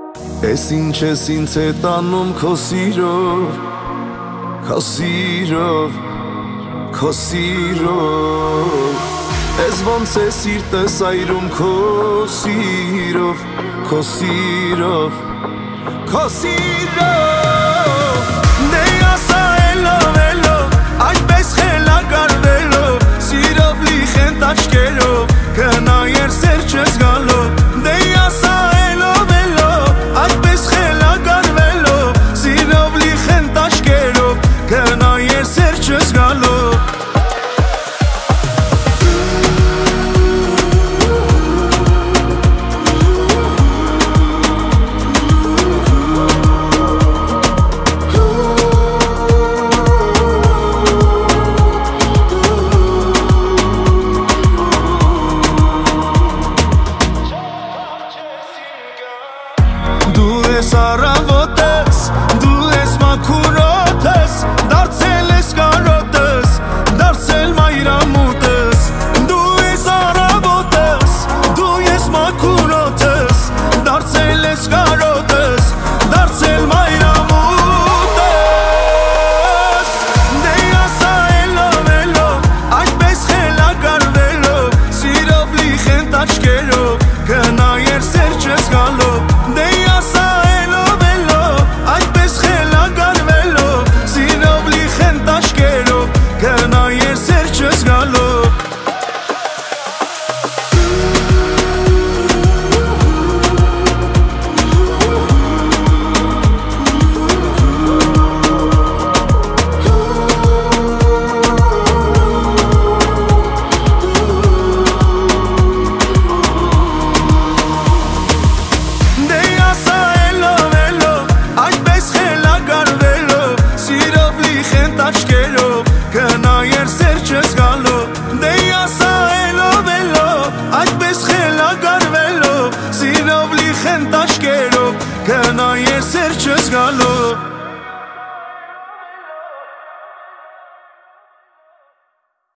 Ես ինչ ես ինձ հետ անում քո սիրով, քո սիրով, քո սիրով Ես ոնց է սիրտս այրում քո սիրով, քո սիրով, քո սիրով Դե ասա էլով, էլով, այդպես խելագարվելով Սիրով լի խենթ աչքերով, կնայեր սեր չես գալով Դե ասա էլով, էլով, այդպես խելագարվելով Սիրով լի խենթ աչքերով, կնայեր սեր չես գալով Դու ես առավոտս, դու ես մաքուրոտս Դարձել ես կարոտս, դարձել մայրամուտս Դու ես առավոտս, դու ես մաքուրոտս Դարձել ես կարոտս, դարձել մայրամուտս Դե ասա էլով, էլով, այդպես խելագարվելով Սիրով լի խենթ աչքերով, կնայեր սեր չես գալով Կնայեր սեր չես գալով